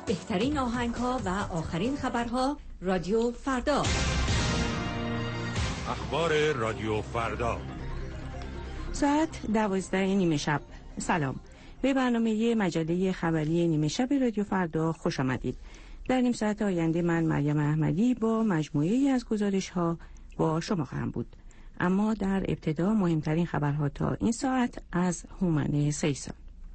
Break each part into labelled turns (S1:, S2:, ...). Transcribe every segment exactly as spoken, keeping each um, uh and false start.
S1: بهترین آهنگ‌ها و آخرین خبرها رادیو فردا.
S2: اخبار رادیو فردا
S3: ساعت دوازده نیمه شب. سلام، به برنامه مجله خبری نیمه شب رادیو فردا خوش آمدید. در نیم ساعت آینده من مریم احمدی با مجموعه‌ای از گزارش‌ها با شما خواهم بود. اما در ابتدا مهمترین خبرها تا این ساعت از هومن سیسان.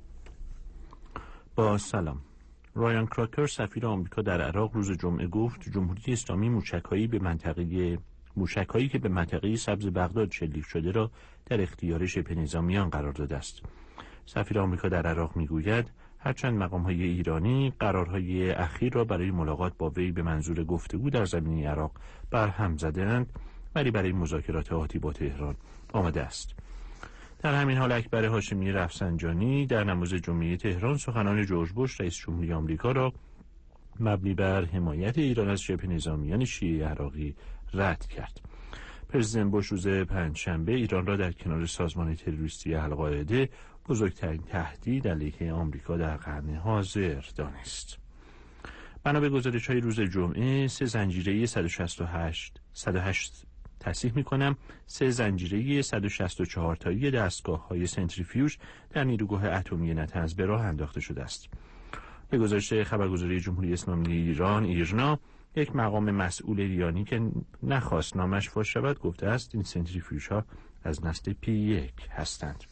S4: با سلام. رایان کراکر سفیر آمریکا در عراق روز جمعه گفت جمهوری اسلامی موشک‌هایی به منطقه موشک‌هایی که به منطقه سبز بغداد شلیک شده را در اختیار شبه نظامیان قرار داده است. سفیر آمریکا در عراق می‌گوید هرچند مقام‌های ایرانی قرارهای اخیر را برای ملاقات با وی به منظور گفتگو در زمینه عراق برهم زده‌اند، ولی برای مذاکرات آتی با تهران آماده است. در همین حال اکبر هاشمی رفسنجانی در نماز جمعه تهران سخنان جورج بوش رئیس جمهوری آمریکا را مبنی بر حمایت ایران از شبه نظامیان شیعه عراقی رد کرد. پرزیدنت بوش روز پنجشنبه ایران را در کنار سازمان تروریستی القاعده بزرگترین تهدید علیه آمریکا در قرن حاضر دانست. بنا به گزارش‌های روز جمعه سه زنجیره صد و شصت و هشت صد و هشت تصحیح می‌کنم سه زنجیره صد و شصت و چهار تایی دستگاه‌های سنتریفیوژ در نیروگاه اتمی نطنز به راه انداخته شده است. به گزارش خبرگزاری جمهوری اسلامی ایران ایرنا، یک مقام مسئول ایرانی که نخواست نامش فاش شود گفته است این سنتریفیوژها از نسل پی یک هستند.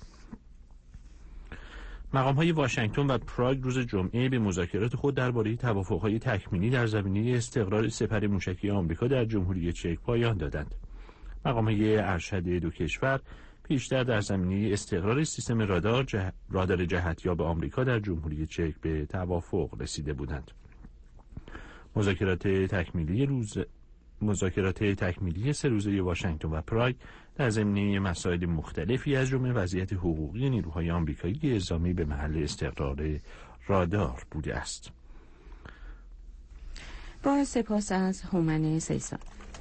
S4: مقام‌های واشنگتن و پراگ روز جمعه به مذاکرات خود درباره توافق‌های تکمیلی در زمینه استقرار سپر موشکی آمریکا در جمهوری چک پایان دادند. مقام‌های ارشد دو کشور پیشتر در زمینه استقرار سیستم رادار جه... رادار جهتیاب آمریکا در جمهوری چک به توافق رسیده بودند. مذاکرات تکمیلی روز مذاکرات تکمیلی سه روزه واشنگتن و پراگ در زمینه مسائل مختلفی از جمله وضعیت حقوقی نیروهای آمریکایی اعزامی به محل استقرار رادار بوده است.
S3: با سپاس از هومن سیسان.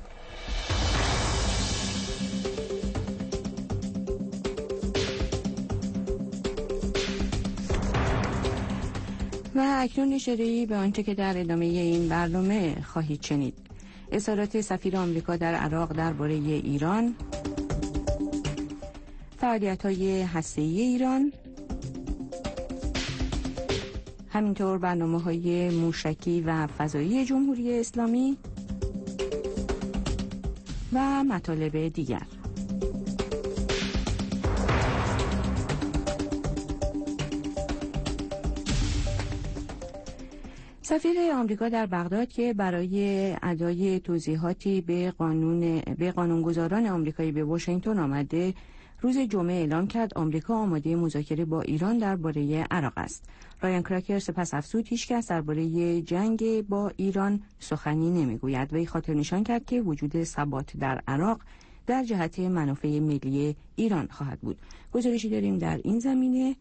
S3: و اکنون اشاره‌ای به آنچه که در ادامه این برنامه خواهید شنید. اظهارات سفیر آمریکا در عراق درباره ایران، فعالیت‌های هسته‌ای ایران، همینطور برنامه‌های موشکی و فضایی جمهوری اسلامی و مطالب دیگر. سفیر آمریکا در بغداد که برای ادای توضیحاتی به قانون به قانونگذاران آمریکایی به واشنگتن آمده، روز جمعه اعلام کرد آمریکا آماده مذاکره با ایران درباره عراق است. رایان کراکر سپس افزود هیچکس درباره جنگ با ایران سخنی نمیگوید. وی خاطر نشان کرد که وجود ثبات در عراق در جهت منافع ملی ایران خواهد بود. گزارشی داریم در این زمینه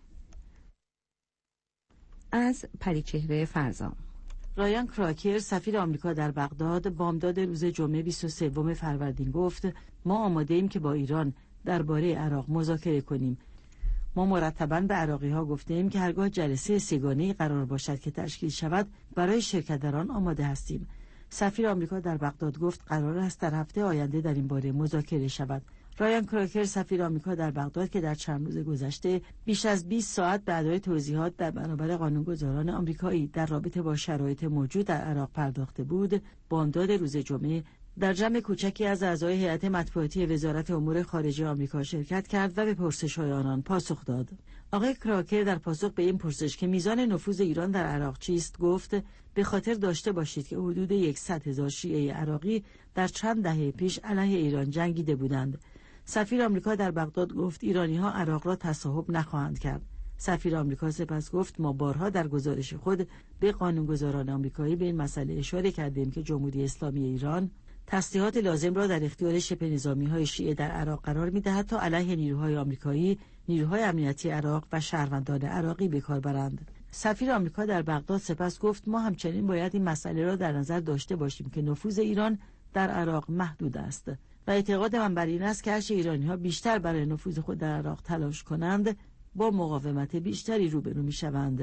S3: از پریچهره فرزام.
S5: رایان کراکر سفیر آمریکا در بغداد بامداد روز جمعه بیست و سوم فروردین گفت ما آماده ایم که با ایران درباره عراق مذاکره کنیم. ما مرتباً به عراقی ها گفته ایم که هرگاه جلسه سه‌گانه‌ای قرار باشد که تشکیل شود برای شرکت در آن آماده هستیم. سفیر آمریکا در بغداد گفت قرار است در هفته آینده در این باره مذاکره شود. رایان کراکر سفیر آمریکا در بغداد که در چند روز گذشته بیش از بیست ساعت به ادای توضیحات در برابر قانونگذاران آمریکایی در رابطه با شرایط موجود در عراق پرداخته بود، بامداد روز جمعه در جمع کوچکی از اعضای هیئت مطبوعاتی وزارت امور خارجه آمریکا شرکت کرد و به پرسش‌های آنان پاسخ داد. آقای کراکر در پاسخ به این پرسش که میزان نفوذ ایران در عراق چیست گفت به خاطر داشته باشید که حدود صد هزار شیعه عراقی در چند دهه پیش علیه ایران جنگیده بودند. سفیر آمریکا در بغداد گفت ایرانی‌ها عراق را تصاحب نخواهند کرد. سفیر آمریکا سپس گفت ما بارها در گزارش خود به قانونگذاران آمریکایی به این مسئله اشاره کردیم که جمهوری اسلامی ایران تسلیحات لازم را در اختیار شبه نظامی‌های شیعه در عراق قرار می‌دهد تا علیه نیروهای آمریکایی، نیروهای امنیتی عراق و شهروندان عراقی به کار برند. سفیر آمریکا در بغداد سپس گفت ما همچنین باید این مسئله را در نظر داشته باشیم که نفوذ ایران در عراق محدود است و اعتقاد من بر این است که هرچه ایرانی‌ها بیشتر برای نفوذ خود در عراق تلاش کنند با مقاومت بیشتری روبرو می‌شوند.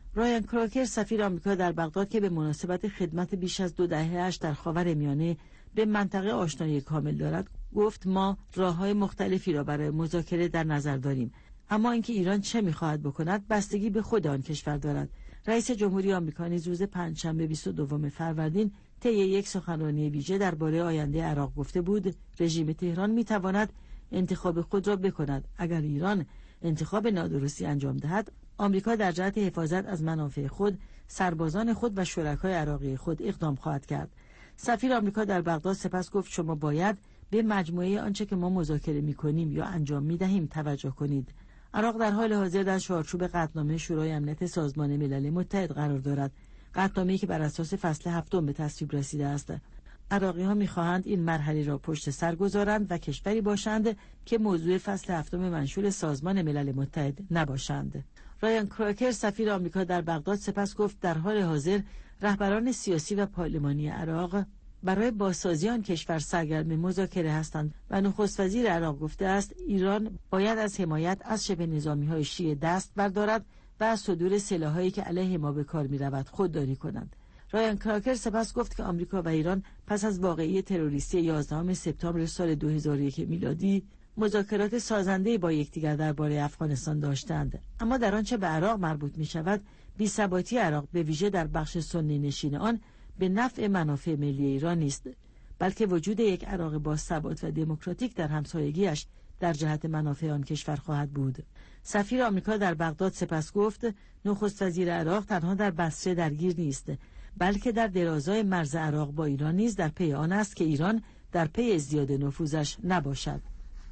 S5: رایان کراکر سفیر آمریکا در بغداد که به مناسبت خدمت بیش از دو دهه‌اش در خاورمیانه به منطقه آشنایی کامل دارد، گفت ما راه‌های مختلفی را برای مذاکره در نظر داریم، اما اینکه ایران چه می‌خواهد بکند بستگی به خود آن کشور دارد. رئیس جمهوری آمریکا نیز روز پنجشنبه بیست و دوم فروردین طی یک سخنرانی ویژه درباره آینده عراق گفته بود رژیم تهران می‌تواند انتخاب خود را بکند. اگر ایران انتخاب نادرستی انجام دهد، آمریکا در جهت حفاظت از منافع خود، سربازان خود و شرکای عراقی خود اقدام خواهد کرد. سفیر آمریکا در بغداد سپس گفت شما باید به مجموعه آنچه که ما مذاکره می‌کنیم یا انجام می‌دهیم توجه کنید. عراق در حال حاضر در چارچوب قطعنامه شورای امنیت سازمان ملل متحد قرار دارد، قطعنامه‌ای که بر اساس فصل هفتم به تصویب رسیده است. عراقی‌ها می‌خواهند این مرحله را پشت سر گذارند و کشوری باشند که موضوع فصل هفتم منشور سازمان ملل متحد نباشند. رایان کراکر سفیر آمریکا در بغداد سپس گفت در حال حاضر رهبران سیاسی و پارلمانی عراق برای بازسازی آن کشور سرگرم مذاکره هستند و نخست وزیر عراق گفته است ایران باید از حمایت از شبه نظامی‌های شیعه دست بردارد و از صدور سلاح‌هایی که علیه ما به کار می‌رود خودداری کنند. رایان کراکر سپس گفت که آمریکا و ایران پس از واقعه تروریستی یازدهم سپتامبر سال دو هزار و یک میلادی مذاکرات سازنده با یکدیگر درباره افغانستان داشتند، اما در آنچه به عراق مربوط می‌شود بی‌ثباتی عراق به ویژه در بخش سنی نشین آن به نفع منافع ملی ایران نیست، بلکه وجود یک عراق با ثبات و دموکراتیک در همسایگیش در جهت منافع آن کشور خواهد بود. سفیر آمریکا در بغداد سپس گفت نخست وزیر عراق تنها در بصره درگیر نیست، بلکه در درازای مرز عراق با ایران نیز در پی آن است که ایران در پی ازدیاد نفوذش نباشد.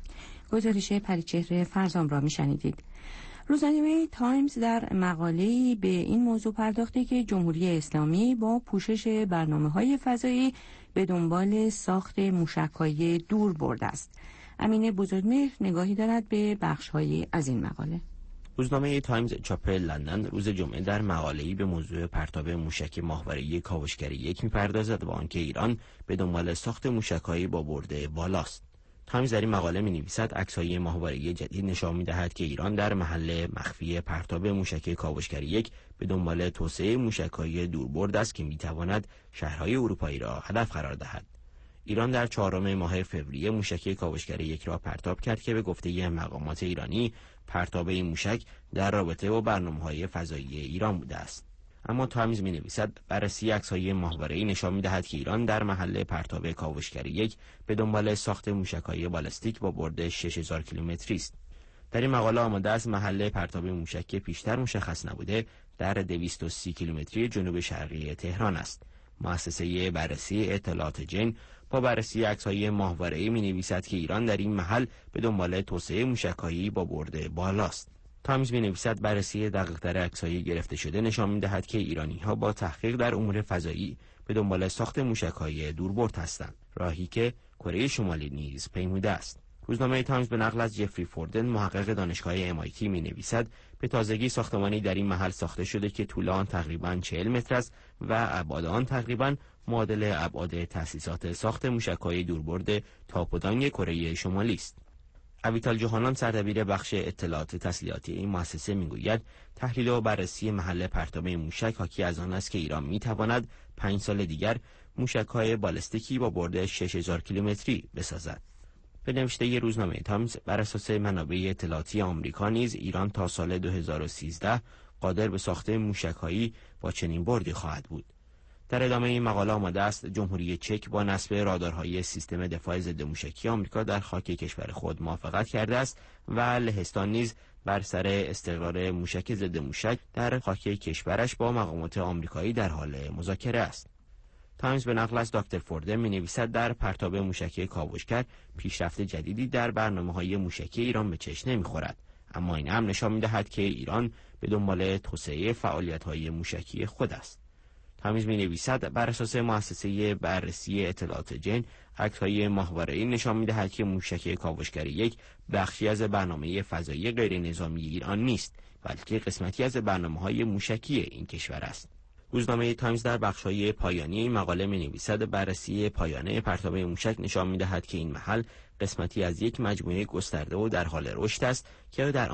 S3: گزارش پریچهره فرزام را میشنیدید. روزنامه تایمز در مقاله‌ای به این موضوع پرداخته که جمهوری اسلامی با پوشش برنامه‌های فضایی به دنبال ساخت موشک‌های دور برد است. امین بزرگمهر نگاهی دارد به بخش‌هایی از این مقاله.
S6: روزنامه تایمز چاپ لندن روز جمعه در مقاله‌ای به موضوع پرتاب موشک ماهواره‌ای کاوشگری یک می‌پردازد و آنکه ایران به دنبال ساخت موشک‌های با برد بالاست. تایمز در این مقاله می‌نویسد عکس‌های ماهواره‌ای جدید نشان می‌دهد که ایران در محل مخفی پرتاب موشک کاوشگری یک به دنبال توسعه موشک‌های دوربرد است که می‌تواند شهرهای اروپایی را هدف قرار دهد. ایران در چهارم ماه فوریه موشک کاوشگری یک را پرتاب کرد که به گفته مقامات ایرانی پرتاب این موشک در رابطه با برنامه‌های فضایی ایران بوده است. اما تایمز می‌نویسد بررسی عکس‌های ماهواره‌ای نشان می‌دهد که ایران در محل پرتاب کاوشگری یک به دنبال ساخت موشک‌های بالستیک با برد شش هزار کیلومتری است. در این مقاله آمده است محل پرتاب موشک که پیشتر مشخص نبوده در دویست و سی کیلومتری جنوب شرقی تهران است. مؤسسه بررسی اطلاعات جن با بررسی عکس‌های ماهواره‌ای می‌نویسد که ایران در این محل به دنبال توسعه موشک‌هایی با برد بالاست. تایمز می‌نویسد بررسی دقیق‌تر عکس‌های گرفته شده نشان می‌دهد که ایرانی‌ها با تحقیق در امور فضایی به دنبال ساخت موشک‌های دوربرد هستند، راهی که کره شمالی نیز پیموده است. روزنامه تایمز به نقل از جفری فوردن محقق دانشگاه ام آی تی می‌نویسد به تازگی ساختمانی در این محل ساخته شده که طول آن تقریباً چهل متر است و ابعاد آن تقریباً معادل ابعاد تأسیسات ساخت موشک‌های دوربرد تاپودانگ کره شمالی است. اویتال جوهانان سردبیر بخش اطلاعات تسلیحاتی این مؤسسه میگوید تحلیل و بررسی محل پرتاب موشک حاکی از آن است که ایران میتواند پنج سال دیگر موشک‌های بالستیکی با برد شش هزار کیلومتری بسازد. به نوشته روزنامه تایمز بر اساس منابع اطلاعاتی آمریکا نیز ایران تا سال دو هزار و سیزده قادر به ساخت موشک‌هایی با چنین بردی خواهد بود. در ادامه این مقاله آمده است جمهوری چک با نصب رادارهای سیستم دفاع ضد موشکی آمریکا در خاک کشور خود موافقت کرده است و لهستان نیز بر سر استقرار موشک ضد موشک در خاک کشورش با مقامات آمریکایی در حال مذاکره است. تایمز به نقل از دکتر فوردن می‌نویسد در پرتاب موشک کاوشگر پیشرفت جدیدی در برنامه‌های موشکی ایران به چشم نمی‌خورد، اما این هم نشان می‌دهد که ایران به دنبال توسعه فعالیت‌های موشکی خود است. تایمز می‌نویسد بر اساس مؤسسه بررسی اطلاعات جن عکس‌های ماهواره‌ای نشان می‌دهد که موشک کاوشگری یک بخشی از برنامه فضایی غیر نظامی ایران نیست، بلکه قسمتی از برنامه‌های موشکی این کشور است. روزنامه تایمز در بخش‌های پایانی این مقاله می‌نویسد بررسی پایانه پرتاب موشک نشان می‌دهد که این محل قسمتی از یک مجموعه گسترده و در حال رشد است که در آن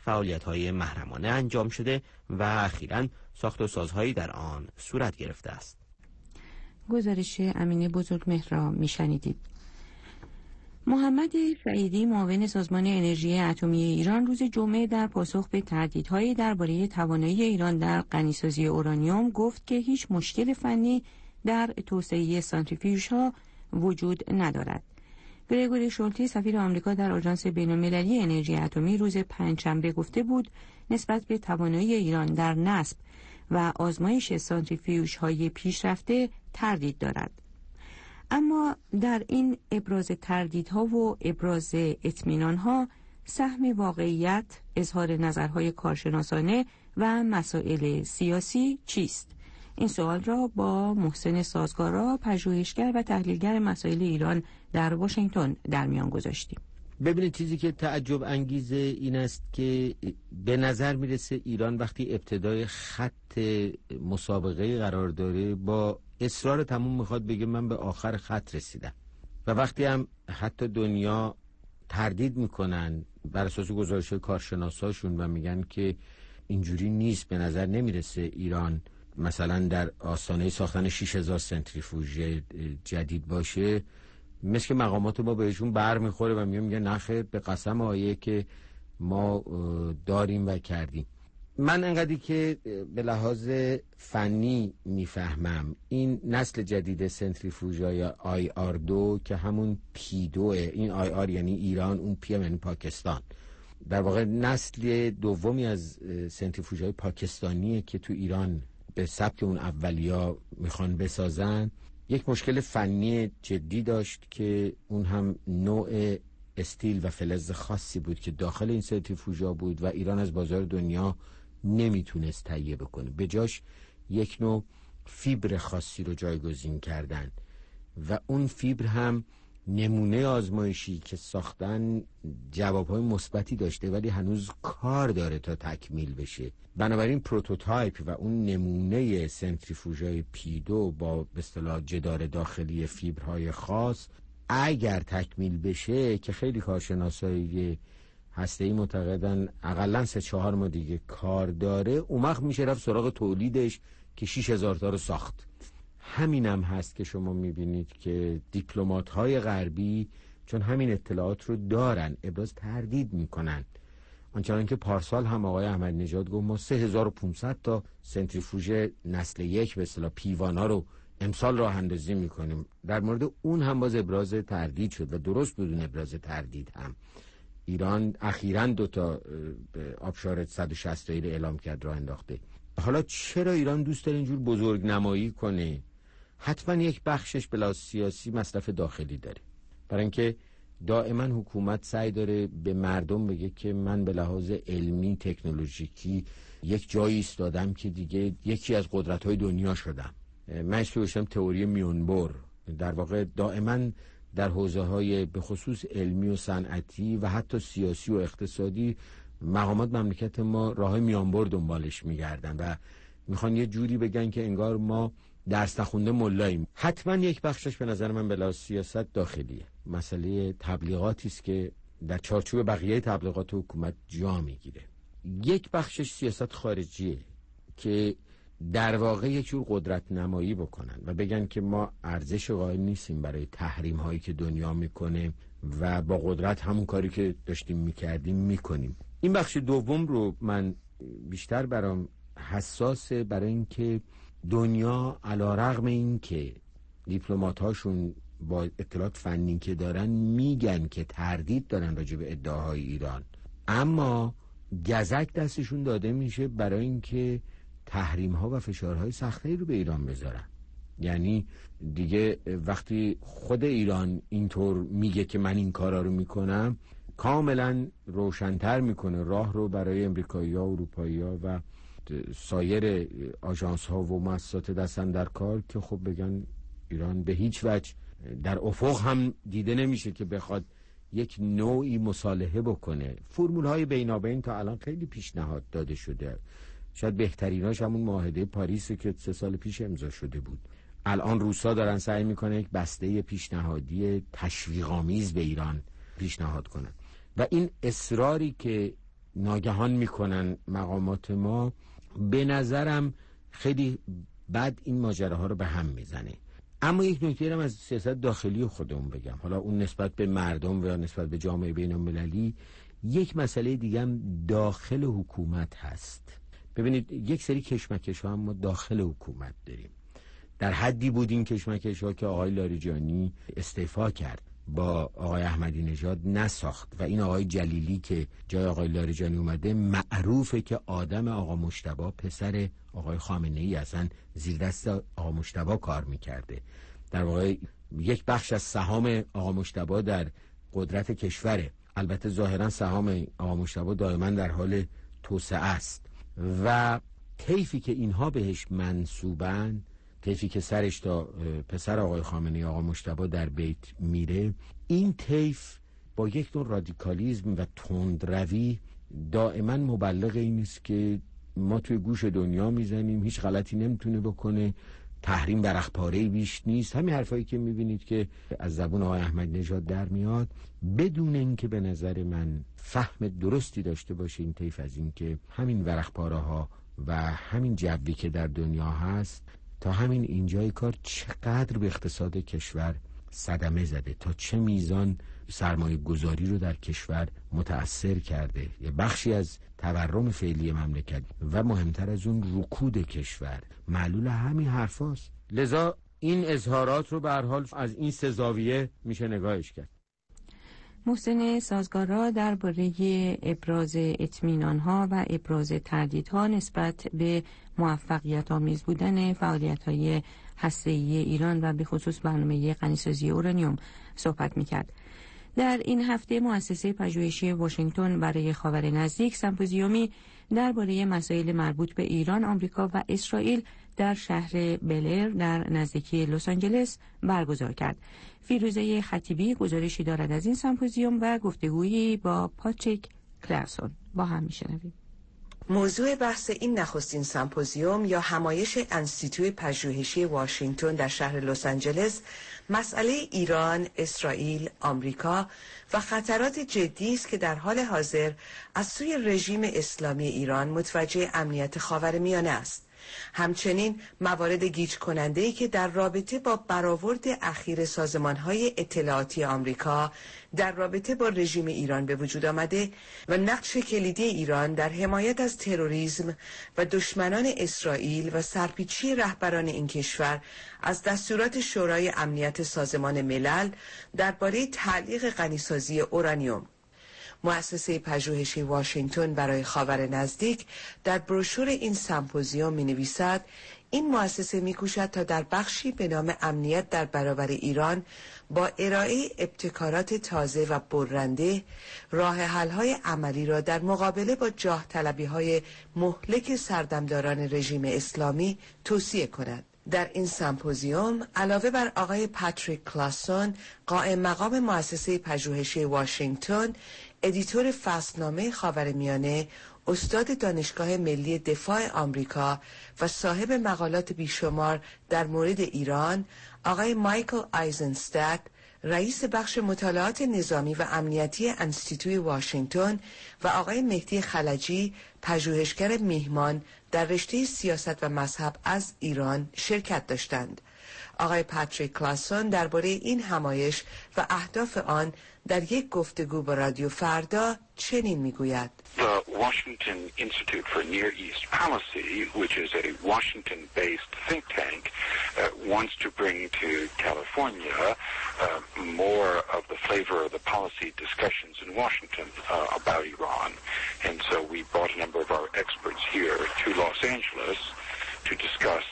S6: فعالیت‌های محرمانه انجام شده و اخیراً ساخت و سازهایی در آن صورت گرفته است.
S3: گزارش امینه بزرگمهر را میشنیدید. محمد سعیدی معاون سازمان انرژی اتمی ایران روز جمعه در پاسخ به تهدیدهای درباره توانایی ایران در غنیسازی اورانیوم گفت که هیچ مشکل فنی در توسعه سانتریفیوژها وجود ندارد. گریگوری شولتی سفیر آمریکا در آژانس بین‌المللی انرژی اتمی روز پنجشنبه گفته بود نسبت به توانایی ایران در نصب و آزمایش سانتریفیوژهای پیشرفته تردید دارد. اما در این ابراز تردیدها و ابراز اطمینانها سهم واقعیت، اظهار نظرهای کارشناسانه و مسائل سیاسی چیست؟ این سوال را با محسن سازگارا، پژوهشگر و تحلیلگر مسائل ایران در واشنگتن در میان گذاشتیم.
S7: ببینید، چیزی که تعجب انگیزه این است که به نظر میرسه ایران وقتی ابتدای خط مسابقه قرار داره با اصرار تموم میخواد بگه من به آخر خط رسیدم و وقتی هم حتی دنیا تردید میکنن بر اساس گزارش کارشناساشون و میگن که اینجوری نیست، به نظر نمیرسه ایران مثلا در آستانه ساختن شش هزار سنتریفوژ جدید باشه، مثل که مقامات ما بهشون بر میخوره و میگن نه خیر، به قسم آیه که ما داریم و کردیم. من انقدری که به لحاظ فنی میفهمم این نسل جدید سنتریفوژهای آی آر دو که همون پی دوه، این آی آر یعنی ایران، اون پی یعنی پاکستان، در واقع نسل دومی از سنتریفوژهای پاکستانیه که تو ایران به سبک اون اولیا میخوان بسازن. یک مشکل فنی جدی داشت که اون هم نوع استیل و فلز خاصی بود که داخل این سنتریفوژها بود و ایران از بازار دنیا نمیتونست تهیه بکنه. به جاش یک نوع فیبر خاصی رو جایگزین کردن و اون فیبر هم نمونه آزمایشی که ساختن جوابهای مثبتی داشته ولی هنوز کار داره تا تکمیل بشه. بنابراین پروتوتایپ و اون نمونه سنتریفوژهای پی دو با به اصطلاح جدار داخلی فیبرهای خاص اگر تکمیل بشه که خیلی کارشناسای هسته‌ای معتقدن حداقل سه چهار ماه دیگه کار داره، اون وقت میشه رفت سراغ تولیدش که شش هزار تا رو ساخت. همینم هست که شما میبینید که دیپلمات‌های غربی چون همین اطلاعات رو دارن ابراز تردید میکنن. آنچنان که پارسال هم آقای احمدی نژاد گفت ما سه هزار و پانصد تا سنتریفوژ نسل یک به اصطلاح پیوانا رو امسال راه اندازی میکنیم. در مورد اون هم باز ابراز تردید شد و درست بدون ابراز تردید هم ایران اخیراً دو تا آبشار صد و شصت تایی رو اعلام کرد راه انداخته. حالا چرا ایران دوست داره اینجور بزرگ نمایی کنه؟ حتما یک بخشش بلا سیاسی مصرف داخلی داره، برای اینکه دائما حکومت سعی داره به مردم بگه که من به لحاظ علمی تکنولوژیکی یک جایی ایستادم که دیگه یکی از قدرت‌های دنیا شدم. من اسمش تئوری میونبر. در واقع دائما در حوزه‌های به خصوص علمی و صنعتی و حتی سیاسی و اقتصادی مقامات مملکت ما راههای میانبر دنبالش میگردن و میخوان یه جوری بگن که انگار ما درس نخونده ملاییم. حتما یک بخشش به نظر من بلا سیاست داخلیه. مسئله تبلیغاتی است که در چارچوب بقیه تبلیغات حکومت جا میگیره. یک بخشش سیاست خارجیه که در واقع یک جور قدرت نمایی بکنن و بگن که ما ارزش قائل نیستیم برای تحریم هایی که دنیا میکنه و با قدرت همون کاری که داشتیم میکردیم میکنیم. این بخش دوم رو من بیشتر برام حساسه، برای اینکه دنیا علیرغم این که دیپلمات هاشون با اطلاعات فنی که دارن میگن که تردید دارن راجع به ادعاهای ایران، اما گزک دستشون داده میشه برای اینکه تحریم ها و فشارهای سختی رو به ایران بذارن. یعنی دیگه وقتی خود ایران اینطور میگه که من این کارا رو میکنم، کاملا روشن‌تر میکنه راه رو برای امریکایی‌ها، اروپایی‌ها و سایر آژانس‌ها و مؤسسات دستن در کار که خب بگن ایران به هیچ وجه در افق هم دیده نمیشه که بخواد یک نوعی مصالحه بکنه. فرمول‌های بینابین تا الان خیلی پیشنهاد داده شده، شاید بهتریناش همون معاهده پاریس که سه سال پیش امضا شده بود. الان روسا دارن سعی میکنن یک بسته پیشنهادی تشویق‌آمیز به ایران پیشنهاد کنن و این اصراری که ناگهان میکنن مقامات ما، به نظرم خیلی بد این ماجراها رو به هم میزنه. اما یک نکته هم از سیاست داخلی خودمون بگم، حالا اون نسبت به مردم و یا نسبت به جامعه بین المللی، یک مسئله دیگه هم داخل حکومت هست. ببینید یک سری کشمکش ها هم ما داخل حکومت داریم. در حدی بود این کشمکش ها که آقای لاریجانی استعفا کرد، با آقای احمدی نژاد نساخت و این آقای جلیلی که جای آقای لاریجانی اومده، معروفه که آدم آقا مجتبی پسر آقای خامنه ای اصلا زیر دست آقا مجتبی کار میکرده. در واقع یک بخش از سهام آقا مجتبی در قدرت کشوره. البته ظاهرا سهام آقا مجتبی دائما در حال توسعه است و طیفی که اینها بهش منسوبن، طیفی که سرش تا پسر آقای خامنه ای آقا مجتبی در بیت میره، این طیف با یک نوع رادیکالیزم و تندروی دائما مبلغ این است که ما توی گوش دنیا میزنیم، هیچ غلطی نمیتونه بکنه، تحریم بر اخباره‌ای بیش نیست. همین حرفایی که میبینید که از زبون آقای احمدی نژاد در میاد، بدون اینکه به نظر من فهم درستی داشته باشه این طیف از این که همین ورقپاره‌ها و همین جوی که در دنیا هست تا همین اینجای کار چقدر به اقتصاد کشور صدمه زده، تا چه میزان سرمایه گذاری رو در کشور متأثر کرده، یه بخشی از تورم فعلی مملکت و مهمتر از اون رکود کشور معلول همین حرف هاست. لذا این اظهارات رو به هر حال از این سه زاویه میشه نگاهش کرد.
S3: محسن سازگارا درباره ابراز اطمینان‌ها و ابراز تردیدها نسبت به موفقیت آمیز بودن فعالیت‌های هسته‌ای ایران و به خصوص برنامه غنیسازی اورانیوم صحبت می‌کرد. در این هفته مؤسسه پژوهشی واشنگتن برای خاور نزدیک سمپوزیومی درباره مسائل مربوط به ایران، آمریکا و اسرائیل در شهر بلر در نزدیکی لس آنجلس برگزار کرد. فیروزه خطیبی گزارشی دارد از این سمپوزیوم و گفتگویی با پاتریک کلارسون. با هم میشنویم.
S8: موضوع بحث این نخستین سمپوزیوم یا همایش انستیتوی پژوهشی واشنگتن در شهر لس آنجلس مسئله ایران، اسرائیل، آمریکا و خطرات جدی است که در حال حاضر از سوی رژیم اسلامی ایران متوجه امنیت خاورمیانه است. همچنین موارد گیج کننده‌ای که در رابطه با برآورد اخیر سازمان‌های اطلاعاتی آمریکا در رابطه با رژیم ایران به وجود آمده و نقش کلیدی ایران در حمایت از تروریسم و دشمنان اسرائیل و سرپیچی رهبران این کشور از دستورات شورای امنیت سازمان ملل درباره تعلیق غنیسازی اورانیوم. مؤسسه پژوهشی واشنگتن برای خاور نزدیک در بروشور این سمپوزیوم می نویسد این مؤسسه می کوشد تا در بخشی به نام امنیت در برابر ایران با ارائه ابتکارات تازه و برنده راه حل‌های عملی را در مقابله با جاه طلبی های مهلک سردمداران رژیم اسلامی توصیه کند. در این سمپوزیوم علاوه بر آقای پاتریک کلارسون، قائم مقام مؤسسه پژوهشی واشنگتن، ادیتور فصلنامه خاورمیانه، استاد دانشگاه ملی دفاع آمریکا و صاحب مقالات بیشمار در مورد ایران، آقای مایکل آیزنستاد، رئیس بخش مطالعات نظامی و امنیتی انستیتوی واشنگتن و آقای مهدی خلجی، پژوهشگر میهمان در رشته سیاست و مذهب از ایران شرکت داشتند. آقای پاتریک کلارسون درباره این همایش و اهداف آن در یک گفتگو با رادیو فردا چنین میگوید:
S2: The Washington Institute for Near East Policy, which is a Washington-based think tank, uh, wants to bring to California uh, more of the flavor of the policy discussions in Washington uh, about Iran. And so we brought a number of our experts here to Los Angeles to discuss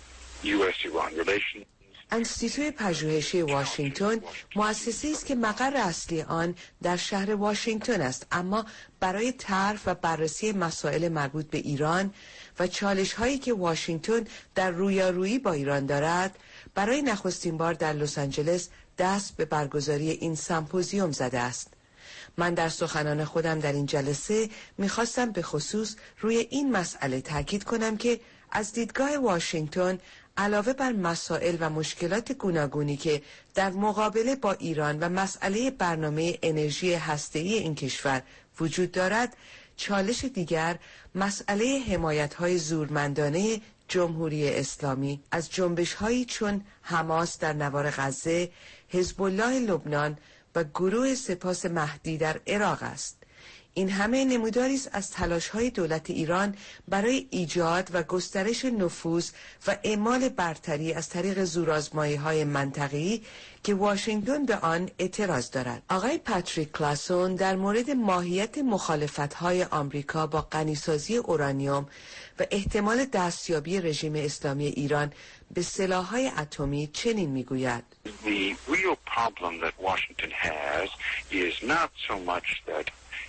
S2: U S Iran relations.
S8: انستیتوی پژوهشی واشنگتن مؤسسه‌ای است که مقر اصلی آن در شهر واشنگتن است، اما برای طرح و بررسی مسائل مربوط به ایران و چالش‌هایی که واشنگتن در رویارویی با ایران دارد، برای نخستین بار در لس آنجلس دست به برگزاری این سمپوزیوم زده است. من در سخنان خودم در این جلسه می‌خواستم به خصوص روی این مسئله تاکید کنم که از دیدگاه واشنگتن علاوه بر مسائل و مشکلات گوناگونی که در مقابله با ایران و مسئله برنامه انرژی هسته‌ای این کشور وجود دارد، چالش دیگر مسئله حمایت‌های زورمندانه جمهوری اسلامی از جنبش‌هایی چون حماس در نوار غزه، حزب الله لبنان و گروه سپاس مهدی در عراق است. این همه نموداری است از تلاش‌های دولت ایران برای ایجاد و گسترش نفوذ و اعمال برتری از طریق زورآزمایی‌های منطقه‌ای که واشنگتن به آن اعتراض دارد. آقای پاتریک کلاسون در مورد ماهیت مخالفت‌های آمریکا با غنیسازی اورانیوم و احتمال دستیابی رژیم اسلامی ایران به سلاح‌های اتمی چنین می‌گوید:
S2: The real problem that Washington has is not so much that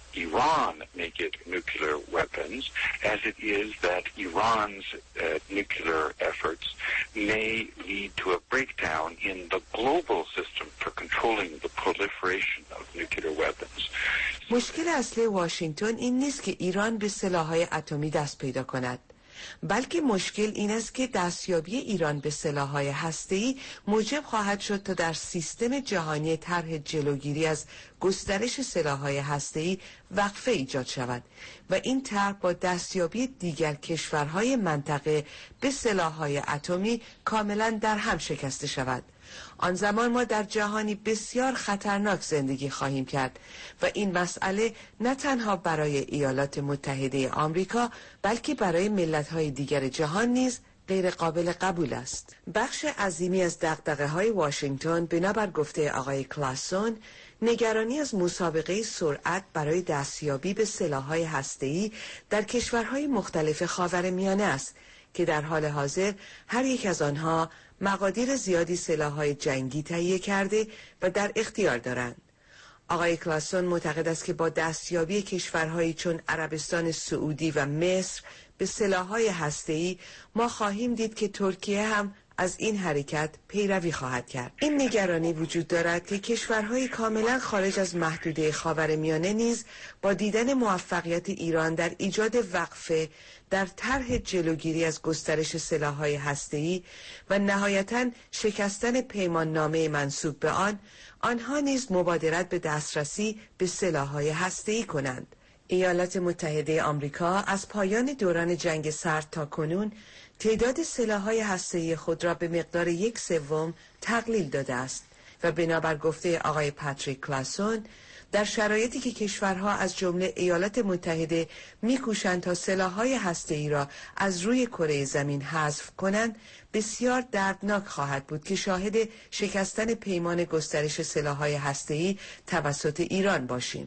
S2: Iran may get nuclear weapons as it is that Iran's uh, nuclear efforts may lead to a breakdown in the global system for controlling the proliferation of nuclear weapons.
S8: مشکل اصلی واشنگتن این نیست که ایران به سلاح‌های اتمی دست پیدا کند، بلکه مشکل این است که دستیابی ایران به سلاح‌های هسته‌ای موجب خواهد شد تا در سیستم جهانی طرح جلوگیری از گسترش سلاح‌های هسته‌ای وقفه ایجاد شود و این طرح با دستیابی دیگر کشورهای منطقه به سلاح‌های اتمی کاملا در هم شکسته شود. آن زمان ما در جهانی بسیار خطرناک زندگی خواهیم کرد و این مسئله نه تنها برای ایالات متحده آمریکا بلکه برای ملت‌های دیگر جهان نیز غیر قابل قبول است. بخش عظیمی از دغدغه‌های واشنگتن بنابر گفته آقای کلاسون نگرانی از مسابقه سرعت برای دستیابی به سلاح‌های هسته‌ای در کشورهای مختلف خاورمیانه است که در حال حاضر هر یک از آنها مقادیر زیادی سلاح‌های جنگی تهیه کرده و در اختیار دارند. آقای کلاسون معتقد است که با دستیابی کشورهایی چون عربستان سعودی و مصر به سلاح‌های هسته‌ای ما خواهیم دید که ترکیه هم از این حرکت پیروی خواهد کرد. این نگرانی وجود دارد که کشورهای کاملا خارج از محدوده خاورمیانه نیز با دیدن موفقیت ایران در ایجاد وقفه در طرح جلوگیری از گسترش سلاح‌های هسته‌ای و نهایتاً شکستن پیمان نامه منسوب به آن، آنها نیز مبادرت به دسترسی به سلاح‌های هسته‌ای کنند. ایالات متحده آمریکا از پایان دوران جنگ سرد تا کنون تعداد سلاح‌های هسته‌ای خود را به مقدار یک سوم تقلیل داده است و بنابر گفته آقای پاتریک کلاسون در شرایطی که کشورها از جمله ایالات متحده می‌کوشند تا سلاح‌های هسته‌ای را از روی کره زمین حذف کنند، بسیار دردناک خواهد بود که شاهد شکستن پیمان گسترش سلاح‌های هسته‌ای توسط ایران باشیم.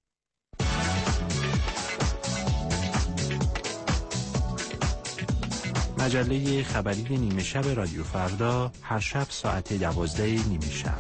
S4: مجله خبری نیمه شب رادیو فردا هر شب ساعت دوازده نیمه شب.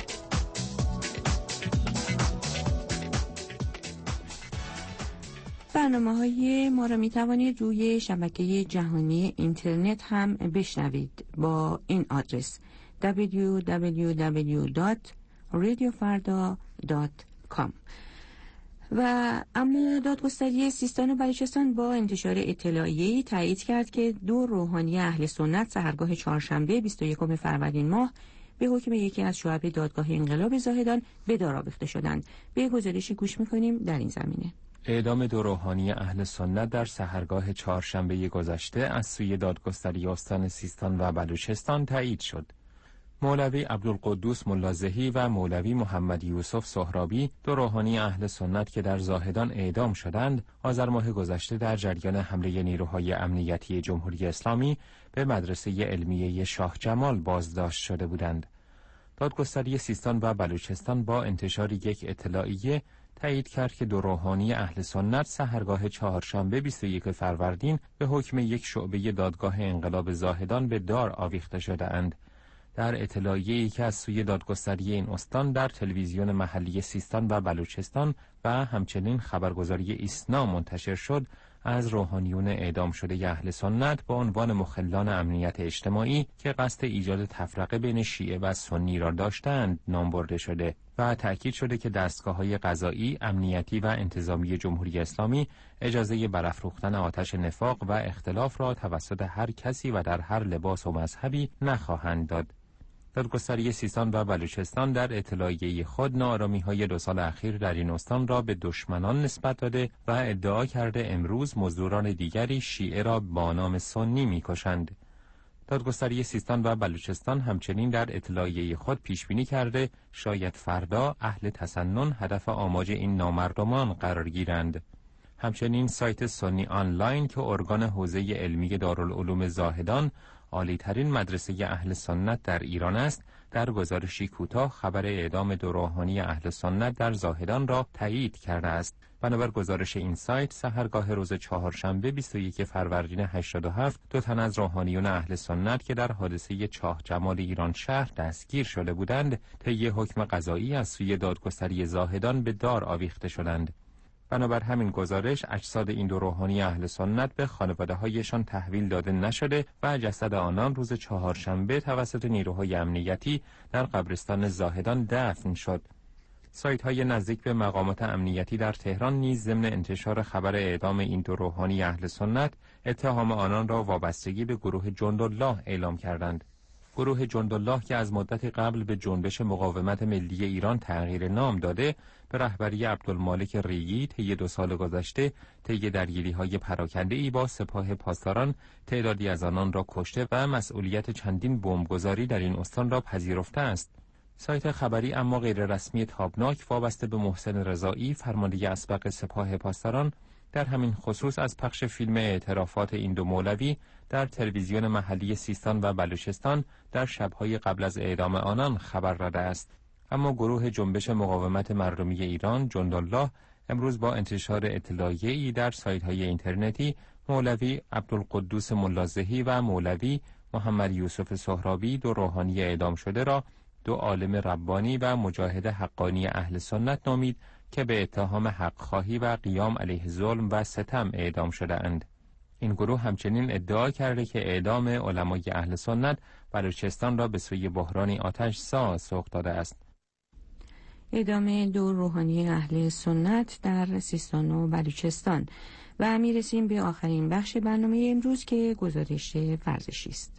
S3: برنامه‌های ما را می‌توانید روی شبکه جهانی اینترنت هم بشنوید با این آدرس دبلیو دبلیو دبلیو دات رادیو فردا دات کام. و اما دادگستری سیستان و بلوچستان با انتشار اطلاعیه‌ای تایید کرد که دو روحانی اهل سنت سحرگاه چهارشنبه بیست و یکم فروردین ماه به حکم یکی از شعب دادگاه انقلاب زاهدان به دار آویخته شدند. به گزارشی گوش می‌کنیم در این زمینه.
S9: اعدام دو روحانی اهل سنت در سحرگاه چهارشنبه گذشته از سوی دادگستری استان سیستان و بلوچستان تایید شد. مولوی عبدالقدوس ملازهی و مولوی محمد یوسف سهرابی، دو روحانی اهل سنت که در زاهدان اعدام شدند، آذر ماه گذشته در جریان حمله نیروهای امنیتی جمهوری اسلامی به مدرسه علمیه شاه جمال بازداشت شده بودند. دادگستری سیستان و بلوچستان با انتشار یک اطلاعیه تایید کرد که دو روحانی اهل سنت سحرگاه چهارشنبه بیست و یک فروردین به حکم یک شعبه دادگاه انقلاب زاهدان به دار آویخته شده اند. در اطلاعیه‌ای که از سوی دادگستری این استان در تلویزیون محلی سیستان و بلوچستان و همچنین خبرگزاری ایسنا منتشر شد، از روحانیون اعدام شده اهل سنت با عنوان مخلان امنیت اجتماعی که قصد ایجاد تفرقه بین شیعه و سنی را داشتند نام برده شده و تأکید شده که دستگاه‌های قضایی، امنیتی و انتظامی جمهوری اسلامی اجازه برافروختن آتش نفاق و اختلاف را توسط هر کسی و در هر لباس و مذهبی نخواهند داد. دادگستری سیستان و بلوچستان در اطلاعیه خود ناآرامی‌های دو سال اخیر در این استان را به دشمنان نسبت داده و ادعا کرده امروز مزدوران دیگری شیعه را با نام سنی می‌کشند. دادگستری سیستان و بلوچستان همچنین در اطلاعیه خود پیشبینی کرده شاید فردا اهل تسنن هدف آماج این نامردمان قرار گیرند. همچنین سایت سنی آنلاین که ارگان حوزه علمی دارالعلوم زاهدان، عالی‌ترین مدرسه اهل سنت در ایران است، در گزارشی کوتاه خبر اعدام دو روحانی اهل سنت در زاهدان را تایید کرده است. بنابر گزارش این سایت، سحرگاه روز چهارشنبه بیست و یک فروردین هشتاد و هفت دو تن از روحانیون اهل سنت که در حادثه چاه جمال ایران شهر دستگیر شده بودند، طی حکم قضایی از سوی دادگستری زاهدان به دار آویخته شدند. بنابر همین گزارش اجساد این دو روحانی اهل سنت به خانواده‌هایشان تحویل داده نشده و جسد آنان روز چهارشنبه توسط نیروهای امنیتی در قبرستان زاهدان دفن شد. سایت‌های نزدیک به مقامات امنیتی در تهران نیز ضمن انتشار خبر اعدام این دو روحانی اهل سنت، اتهام آنان را وابستگی به گروه جندالله اعلام کردند. گروه جندالله که از مدت قبل به جنبش مقاومت ملی ایران تغییر نام داده، به رهبری عبدالمالک ریگی طی دو سال گذشته طی درگیری‌های پراکنده‌ای با سپاه پاسداران تعدادی از آنان را کشته و مسئولیت چندین بمبگذاری در این استان را پذیرفته است. سایت خبری اما غیر رسمی تابناک وابسته به محسن رضایی، فرمانده اسبق سپاه پاسداران، در همین خصوص از پخش فیلم اعترافات این دو مولوی در تلویزیون محلی سیستان و بلوچستان در شب‌های قبل از اعدام آنان خبر داده است. اما گروه جنبش مقاومت مردمی ایران جندالله امروز با انتشار اطلاعیه‌ای در سایت‌های اینترنتی مولوی عبدالقدوس ملازهی و مولوی محمد یوسف سهرابی، دو روحانی اعدام شده را دو عالم ربانی و مجاهد حقانی اهل سنت نامید که به اتهام حق خواهی و قیام علیه ظلم و ستم اعدام شده اند. این گروه همچنین ادعا کرده که اعدام علمای اهل سنت بلوچستان را به سوی بحرانی آتش ساز سوق داده است.
S3: اعدام دو روحانی اهل سنت در سیستان و بلوچستان. و میرسیم به آخرین بخش برنامه امروز که گزارش ورزشی است.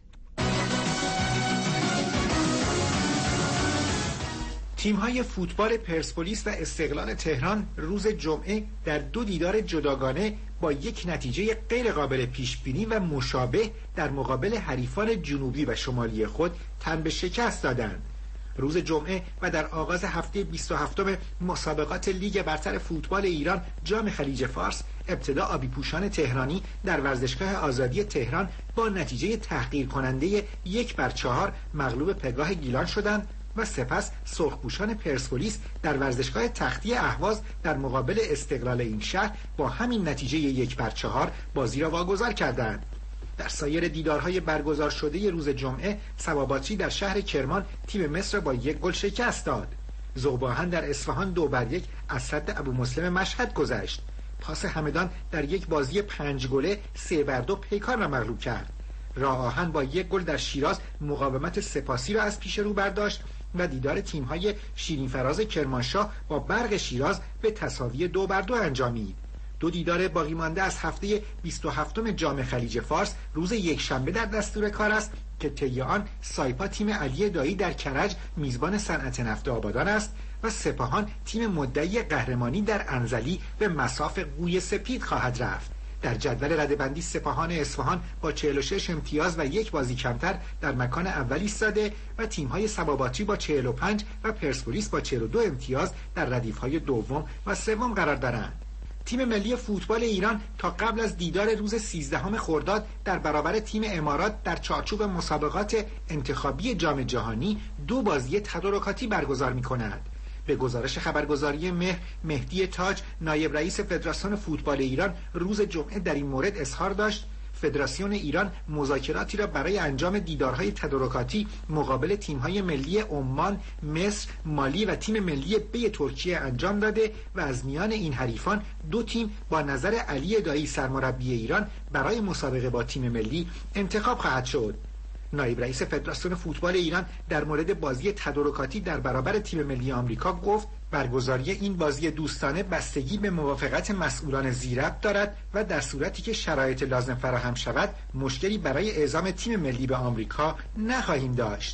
S10: تیم‌های فوتبال پرسپولیس و استقلال تهران روز جمعه در دو دیدار جداگانه با یک نتیجه غیر قابل پیش‌بینی و مشابه در مقابل حریفان جنوبی و شمالی خود تن به شکست دادند. روز جمعه و در آغاز هفته بیست و هفتم مسابقات لیگ برتر فوتبال ایران جام خلیج فارس، ابتدا آبی پوشان تهرانی در ورزشگاه آزادی تهران با نتیجه تحقیر کننده یک بر چهار مغلوب پگاه گیلان شدند و سپس سرخپوشان پرسپولیس در ورزشگاه تختی اهواز در مقابل استقلال این شهر با همین نتیجه یک بر چهار بازی را واگذار کردند. در سایر دیدارهای برگزار شده روز جمعه، ثواباتچی در شهر کرمان تیم مصر با یک گل شکست داد. ذوب‌آهن در اصفهان دو بر یک از سد ابو مسلم مشهد گذشت. پاس همدان در یک بازی پنج گله سه بر دو پیکان را مغلوب کرد. راه آهن با یک گل در شیراز مقاومت سپاسی را از پیش رو برداشت و دیدار تیم‌های شیرین فراز کرمانشاه با برق شیراز به تساوی دو بر دو انجامید. دو دیدار باقی مانده از هفته بیست و هفتم جام خلیج فارس روز یکشنبه در دستور کار است که طی آن سایپا تیم علی دایی در کرج میزبان صنعت نفت آبادان است و سپاهان تیم مدعی قهرمانی در انزلی به مصاف قوی سپید خواهد رفت. در جدول رده‌بندی سپاهان اصفهان با چهل و شش امتیاز و یک بازی کمتر در مکان اول ایستاده و تیم‌های ثواباتچی با چهل و پنج و پرسپولیس با چهل و دو امتیاز در ردیف‌های دوم و سوم قرار دارند. تیم ملی فوتبال ایران تا قبل از دیدار روز سیزدهم خرداد در برابر تیم امارات در چارچوب مسابقات انتخابی جام جهانی دو بازی تدارکاتی برگزار می‌کند. به گزارش خبرگزاری مهر، مهدی تاج، نایب رئیس فدراسیون فوتبال ایران روز جمعه در این مورد اظهار داشت فدراسیون ایران مذاکراتی را برای انجام دیدارهای تدارکاتی مقابل تیم‌های ملی عمان، مصر، مالی و تیم ملی بی ترکیه انجام داده و از میان این حریفان دو تیم با نظر علی دایی سرمربی ایران برای مسابقه با تیم ملی انتخاب خواهد شد. نایب رئیس فدراسیون فوتبال ایران در مورد بازی تدارکاتی در برابر تیم ملی آمریکا گفت برگزاری این بازی دوستانه بستگی به موافقت مسئولان ذی‌ربط دارد و در صورتی که شرایط لازم فراهم شود مشکلی برای اعزام تیم ملی به آمریکا نخواهیم داشت.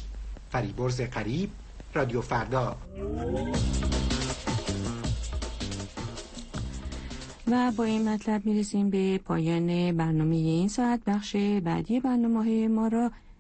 S10: فریبرز قریب، رادیو فردا.
S3: و با این مطلب میرسیم به پایان برنامه این ساعت. بخش بعدی برنامه‌های ما را